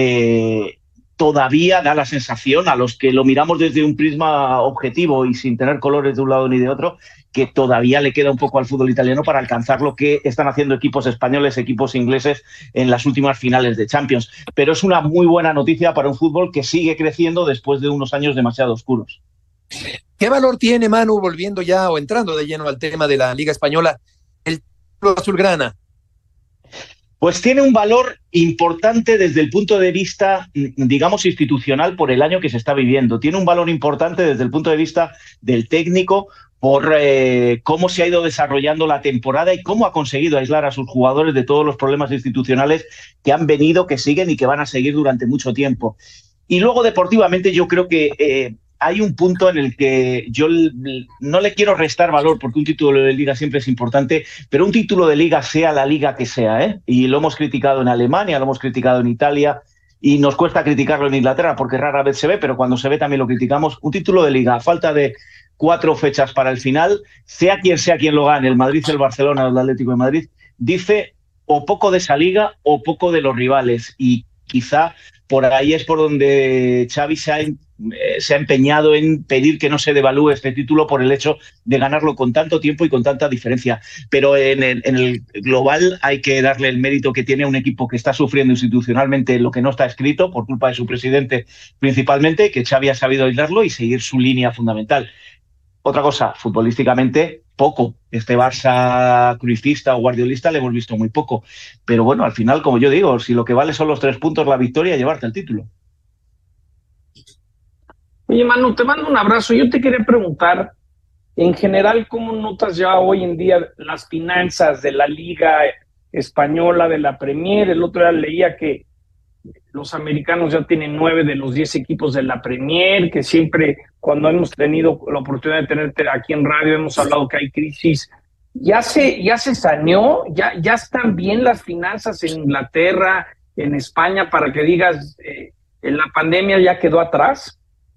eh, todavía da la sensación, a los que lo miramos desde un prisma objetivo y sin tener colores de un lado ni de otro, que todavía le queda un poco al fútbol italiano para alcanzar lo que están haciendo equipos españoles, equipos ingleses en las últimas finales de Champions. Pero es una muy buena noticia para un fútbol que sigue creciendo después de unos años demasiado oscuros. ¿Qué valor tiene, Manu, volviendo ya o entrando de lleno al tema de la Liga Española, el título azulgrana? Pues tiene un valor importante desde el punto de vista, digamos, institucional por el año que se está viviendo. Tiene un valor importante desde el punto de vista del técnico por eh, cómo se ha ido desarrollando la temporada y cómo ha conseguido aislar a sus jugadores de todos los problemas institucionales que han venido, que siguen y que van a seguir durante mucho tiempo. Y luego, deportivamente, yo creo que eh, hay un punto en el que yo no le quiero restar valor, porque un título de Liga siempre es importante, pero un título de Liga, sea la Liga que sea, ¿eh? Y lo hemos criticado en Alemania, lo hemos criticado en Italia, y nos cuesta criticarlo en Inglaterra porque rara vez se ve, pero cuando se ve también lo criticamos. Un título de Liga, a falta de cuatro fechas para el final, sea quien sea quien lo gane, el Madrid, el Barcelona o el Atlético de Madrid, dice o poco de esa Liga o poco de los rivales, y quizá por ahí es por donde Xavi se ha, eh, se ha empeñado en pedir que no se devalúe este título por el hecho de ganarlo con tanto tiempo y con tanta diferencia. Pero en el, en el global hay que darle el mérito que tiene a un equipo que está sufriendo institucionalmente lo que no está escrito por culpa de su presidente principalmente, que Xavi ha sabido aislarlo y seguir su línea fundamental. Otra cosa, futbolísticamente, poco. Este Barça cruifista o guardiolista le hemos visto muy poco. Pero bueno, al final, como yo digo, si lo que vale son los tres puntos, la victoria, llevarte el título. Oye, Manu, te mando un abrazo. Yo te quería preguntar, en general, ¿cómo notas ya hoy en día las finanzas de la Liga Española, de la Premier? El otro día leía que los americanos ya tienen nueve de los diez equipos de la Premier, que siempre cuando hemos tenido la oportunidad de tenerte aquí en radio hemos hablado que hay crisis. ¿Ya se, ya se saneó? ¿Ya, ya están bien las finanzas en Inglaterra, en España, para que digas, eh, en la pandemia ya quedó atrás?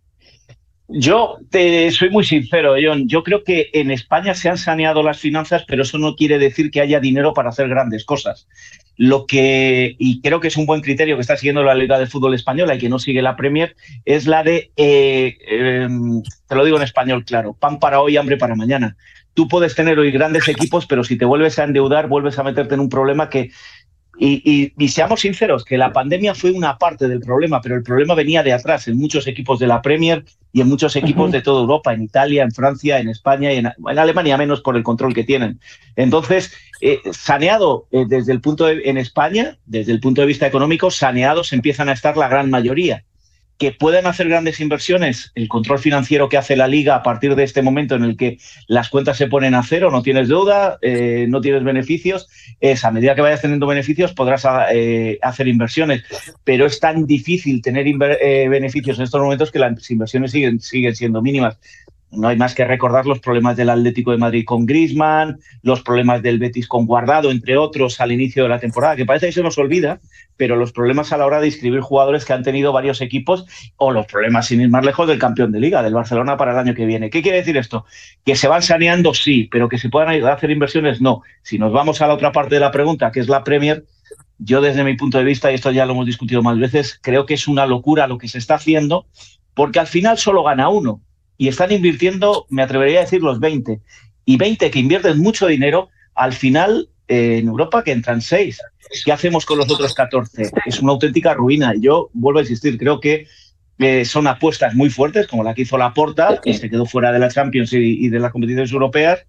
Yo te soy muy sincero, John. Yo creo que en España se han saneado las finanzas, pero eso no quiere decir que haya dinero para hacer grandes cosas. Lo que, y creo que es un buen criterio que está siguiendo la Liga de Fútbol Española y que no sigue la Premier, es la de, eh, eh, te lo digo en español claro, pan para hoy, hambre para mañana. Tú puedes tener hoy grandes equipos, pero si te vuelves a endeudar, vuelves a meterte en un problema que... Y, y, y seamos sinceros, que la pandemia fue una parte del problema, pero el problema venía de atrás en muchos equipos de la Premier y en muchos equipos uh-huh. de toda Europa, en Italia, en Francia, en España y en, en Alemania, menos por el control que tienen. Entonces, eh, saneado eh, desde el punto de, en España, desde el punto de vista económico, saneados empiezan a estar la gran mayoría. Que pueden hacer grandes inversiones, el control financiero que hace la Liga a partir de este momento en el que las cuentas se ponen a cero, no tienes deuda, eh, no tienes beneficios, es a medida que vayas teniendo beneficios podrás eh, hacer inversiones, pero es tan difícil tener inver- eh, beneficios en estos momentos que las inversiones siguen, siguen siendo mínimas. No hay más que recordar los problemas del Atlético de Madrid con Griezmann, los problemas del Betis con Guardado, entre otros, al inicio de la temporada, que parece que se nos olvida, pero los problemas a la hora de inscribir jugadores que han tenido varios equipos, o los problemas, sin ir más lejos, del campeón de Liga, del Barcelona para el año que viene. ¿Qué quiere decir esto? ¿Que se van saneando? Sí, pero que se puedan ayudar a hacer inversiones, no. Si nos vamos a la otra parte de la pregunta, que es la Premier, yo desde mi punto de vista, y esto ya lo hemos discutido más veces, creo que es una locura lo que se está haciendo, porque al final solo gana uno. Y están invirtiendo, me atrevería a decir, los veinte. Y veinte que invierten mucho dinero, al final, eh, en Europa que entran seis. ¿Qué hacemos con los otros catorce? Es una auténtica ruina. Yo vuelvo a insistir, creo que eh, son apuestas muy fuertes, como la que hizo Laporta, que se quedó fuera de la Champions y, y de las competiciones europeas,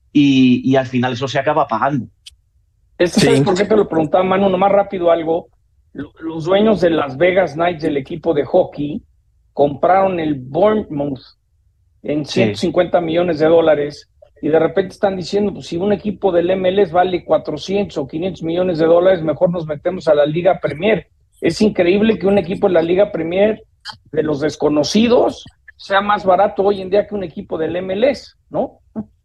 y, y al final eso se acaba pagando. ¿Esto sí. ¿Sabes por qué te lo preguntaba, Manu? Nomás rápido algo. Los dueños de Las Vegas Knights, del equipo de hockey, compraron el Bournemouth en ciento cincuenta sí. millones de dólares, y de repente están diciendo, pues si un equipo del M L S vale cuatrocientos o quinientos millones de dólares, mejor nos metemos a la Liga Premier. Es increíble que un equipo de la Liga Premier, de los desconocidos, sea más barato hoy en día que un equipo del M L S, ¿no?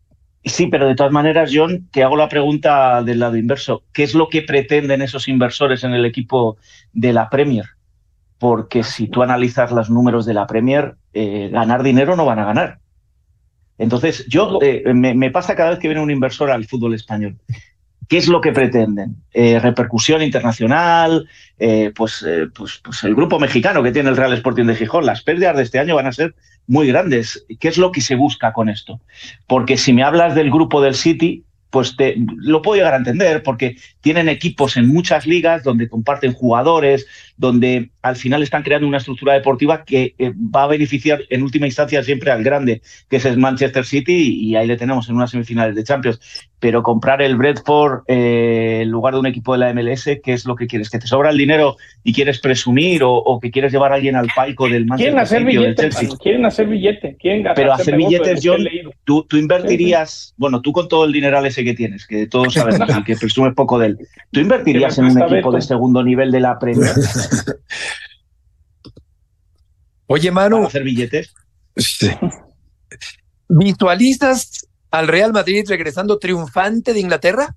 Sí, pero de todas maneras, John, te hago la pregunta del lado inverso. ¿Qué es lo que pretenden esos inversores en el equipo de la Premier? Porque si tú analizas los números de la Premier, eh, ganar dinero no van a ganar. Entonces, yo eh, me, me pasa cada vez que viene un inversor al fútbol español. ¿Qué es lo que pretenden? Eh, repercusión internacional, eh, pues, eh, pues, pues el grupo mexicano que tiene el Real Sporting de Gijón. Las pérdidas de este año van a ser muy grandes. ¿Qué es lo que se busca con esto? Porque si me hablas del grupo del City, pues te, lo puedo llegar a entender, porque tienen equipos en muchas ligas donde comparten jugadores, donde al final están creando una estructura deportiva que eh, va a beneficiar en última instancia siempre al grande, que es el Manchester City, y ahí le tenemos en unas semifinales de Champions. Pero comprar el Brentford eh, en lugar de un equipo de la M L S, ¿qué es lo que quieres? ¿Que te sobra el dinero y quieres presumir, o, o que quieres llevar a alguien al palco del Manchester City o del Chelsea? Quieren hacer billete, quieren ganar. Pero hacer billetes, John, tú, tú invertirías, sí, sí. bueno, tú con todo el dineral ese que tienes, que todos sabemos y que presumes poco de él, ¿tú invertirías en un equipo Beto. de segundo nivel de la Premier? Oye, Manu, ¿Para hacer billetes? Sí. ¿Visualizas al Real Madrid regresando triunfante de Inglaterra?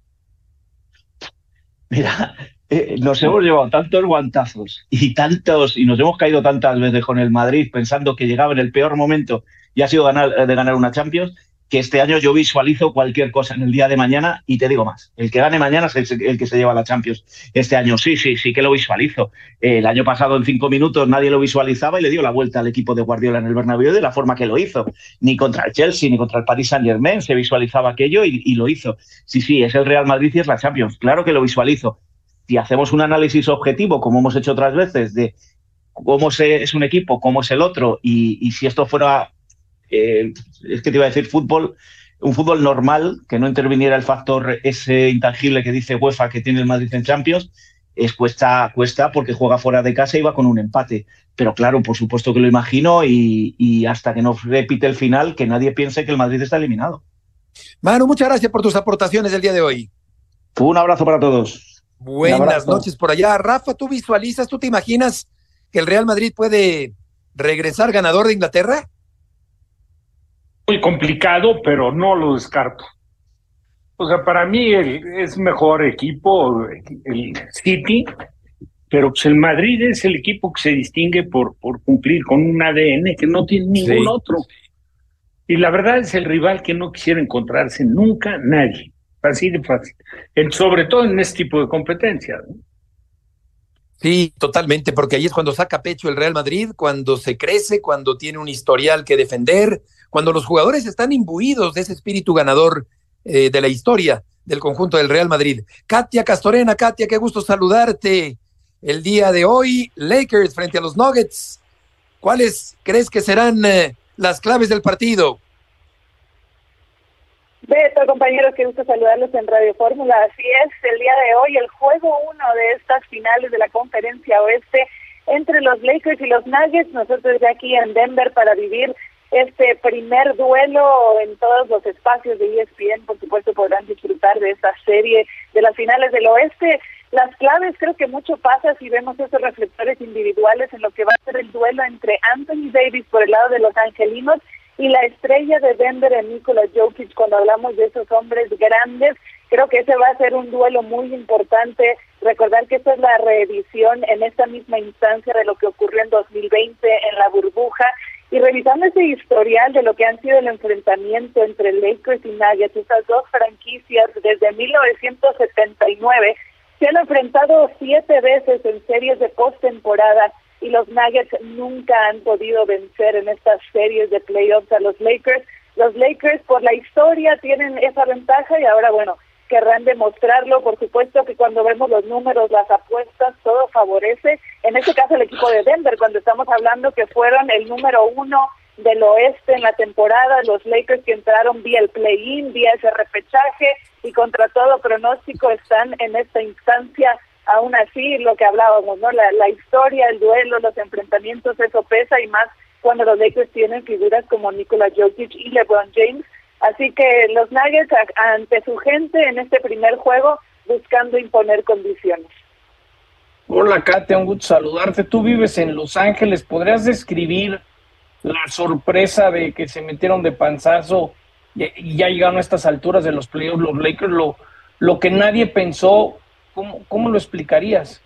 Mira, eh, nos hemos llevado tantos guantazos y tantos y nos hemos caído tantas veces con el Madrid pensando que llegaba en el peor momento y ha sido ganar, de ganar una Champions, que este año yo visualizo cualquier cosa en el día de mañana, y te digo más, el que gane mañana es el, el que se lleva la Champions este año. Sí, sí, sí que lo visualizo. Eh, el año pasado en cinco minutos nadie lo visualizaba y le dio la vuelta al equipo de Guardiola en el Bernabéu de la forma que lo hizo. Ni contra el Chelsea, ni contra el Paris Saint-Germain se visualizaba aquello y, y lo hizo. Sí, sí, es el Real Madrid y es la Champions. Claro que lo visualizo. Si hacemos un análisis objetivo, como hemos hecho otras veces, de cómo se, es un equipo, cómo es el otro, y, y si esto fuera... Eh, es que te iba a decir fútbol, un fútbol normal, que no interviniera el factor ese intangible que dice UEFA que tiene el Madrid en Champions, es cuesta, cuesta porque juega fuera de casa y va con un empate. Pero claro, por supuesto que lo imagino, y, y hasta que no repite el final, que nadie piense que el Madrid está eliminado. Manu, muchas gracias por tus aportaciones del día de hoy. Un abrazo para todos. Buenas noches por allá. Rafa, ¿tú visualizas, tú te imaginas que el Real Madrid puede regresar ganador de Inglaterra? Muy complicado, pero no lo descarto. O sea, para mí el, es mejor equipo el City, pero pues el Madrid es el equipo que se distingue por, por cumplir con un A D N que no tiene ningún sí. otro. Y la verdad es el rival que no quisiera encontrarse nunca nadie. Así de fácil. El, sobre todo en este tipo de competencias, ¿no? Sí, totalmente, porque ahí es cuando saca pecho el Real Madrid, cuando se crece, cuando tiene un historial que defender, cuando los jugadores están imbuidos de ese espíritu ganador eh, de la historia del conjunto del Real Madrid. Katia Castorena, Katia, qué gusto saludarte el día de hoy. Lakers frente a los Nuggets. ¿Cuáles crees que serán eh, las claves del partido? Beto, compañeros, qué gusto saludarlos en Radio Fórmula. Así es, el día de hoy el juego uno de estas finales de la Conferencia Oeste entre los Lakers y los Nuggets. Nosotros ya aquí en Denver para vivir este primer duelo en todos los espacios de E S P N. Por supuesto podrán disfrutar de esta serie de las finales del Oeste. Las claves, creo que mucho pasa si vemos esos reflectores individuales en lo que va a ser el duelo entre Anthony Davis por el lado de los angelinos y la estrella de Denver, en Nikola Jokic. Cuando hablamos de esos hombres grandes, creo que ese va a ser un duelo muy importante. Recordar que esta es la reedición en esta misma instancia de lo que ocurrió en dos mil veinte en la burbuja, y revisando ese historial de lo que han sido el enfrentamiento entre Lakers y Nuggets, estas dos franquicias desde mil novecientos setenta y nueve se han enfrentado siete veces en series de postemporada, y los Nuggets nunca han podido vencer en estas series de playoffs a los Lakers. Los Lakers, por la historia, tienen esa ventaja y ahora, bueno, querrán demostrarlo. Por supuesto que cuando vemos los números, las apuestas, todo favorece. En este caso, el equipo de Denver, cuando estamos hablando que fueron el número uno del oeste en la temporada, los Lakers que entraron vía el play-in, vía ese repechaje, y contra todo pronóstico están en esta instancia. Aún así, lo que hablábamos, ¿no? La, la historia, el duelo, los enfrentamientos, eso pesa, y más cuando los Lakers tienen figuras como Nikola Jokic y LeBron James. Así que los Nuggets a, ante su gente en este primer juego buscando imponer condiciones. Hola, Katia, un gusto saludarte. Tú vives en Los Ángeles. ¿Podrías describir la sorpresa de que se metieron de panzazo y, y ya llegaron a estas alturas de los playoffs los Lakers? Lo, lo que nadie pensó. ¿Cómo, ¿Cómo lo explicarías?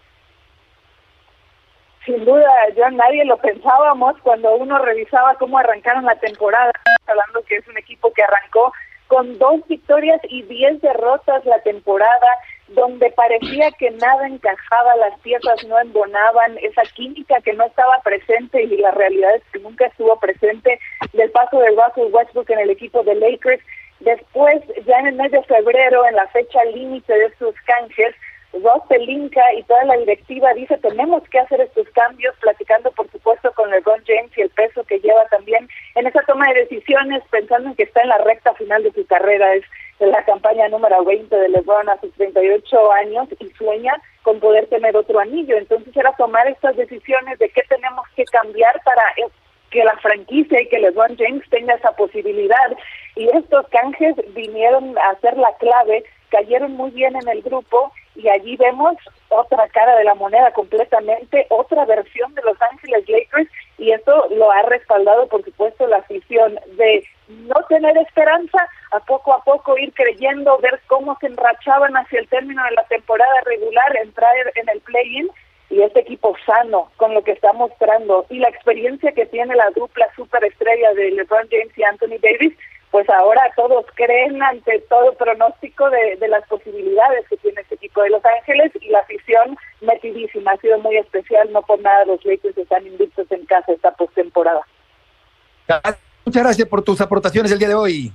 Sin duda, ya nadie lo pensábamos cuando uno revisaba cómo arrancaron la temporada, hablando que es un equipo que arrancó con dos victorias y diez derrotas la temporada, donde parecía que nada encajaba, las piezas no embonaban, esa química que no estaba presente, y la realidad es que nunca estuvo presente, del paso de Russell Westbrook en el equipo de Lakers. Después, ya en el mes de febrero, en la fecha límite de sus canjes, Rob Pelinka y toda la directiva dice, tenemos que hacer estos cambios, platicando por supuesto con LeBron James y el peso que lleva también en esa toma de decisiones, pensando en que está en la recta final de su carrera. Es la campaña número veinte de LeBron a sus treinta y ocho años y sueña con poder tener otro anillo. Entonces era tomar estas decisiones de qué tenemos que cambiar para que la franquicia y que LeBron James tenga esa posibilidad. Y estos canjes vinieron a ser la clave, cayeron muy bien en el grupo, y allí vemos otra cara de la moneda completamente, otra versión de Los Ángeles Lakers, y esto lo ha respaldado, por supuesto, la afición, de no tener esperanza, a poco a poco ir creyendo, ver cómo se enrachaban hacia el término de la temporada regular, entrar en el play-in, y este equipo sano con lo que está mostrando, y la experiencia que tiene la dupla superestrella de LeBron James y Anthony Davis, pues ahora todos creen ante todo pronóstico de, de las posibilidades que tiene este equipo de Los Ángeles, y la afición metidísima. Ha sido muy especial, no por nada los Lakers están invictos en casa esta postemporada. Muchas gracias por tus aportaciones el día de hoy.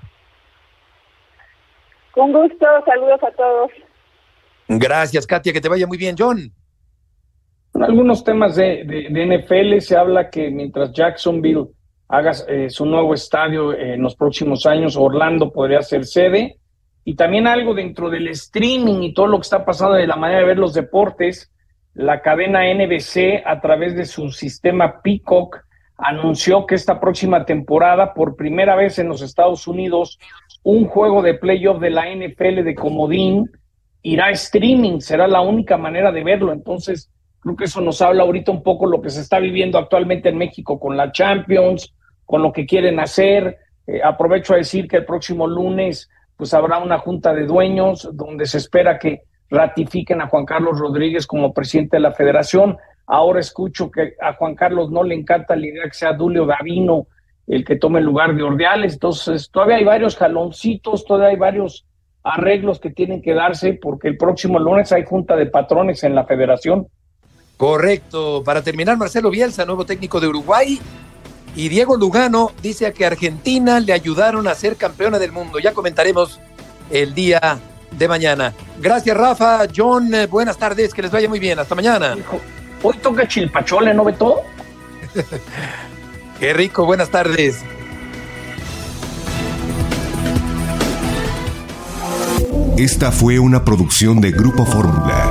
Con gusto, saludos a todos. Gracias, Katia, que te vaya muy bien. John. En algunos temas de, de, de N F L se habla que mientras Jacksonville haga eh, su nuevo estadio eh, en los próximos años, Orlando podría ser sede, y también algo dentro del streaming y todo lo que está pasando de la manera de ver los deportes. La cadena N B C, a través de su sistema Peacock, anunció que esta próxima temporada, por primera vez en los Estados Unidos, un juego de playoff de la N F L de comodín irá a streaming, será la única manera de verlo. Entonces creo que eso nos habla ahorita un poco lo que se está viviendo actualmente en México con la Champions, con lo que quieren hacer. Eh, aprovecho a decir que el próximo lunes pues habrá una junta de dueños donde se espera que ratifiquen a Juan Carlos Rodríguez como presidente de la federación. Ahora escucho que a Juan Carlos no le encanta la idea que sea Dulio Davino el que tome el lugar de Ordiales. Entonces todavía hay varios jaloncitos, todavía hay varios arreglos que tienen que darse, porque el próximo lunes hay junta de patrones en la federación. Correcto. Para terminar, Marcelo Bielsa, nuevo técnico de Uruguay, y Diego Lugano dice que a Argentina le ayudaron a ser campeona del mundo. Ya comentaremos el día de mañana. Gracias, Rafa. John, buenas tardes, que les vaya muy bien. Hasta mañana. Hijo, hoy toca chilpachole, ¿no, Beto? Qué rico, buenas tardes. Esta fue una producción de Grupo Fórmula.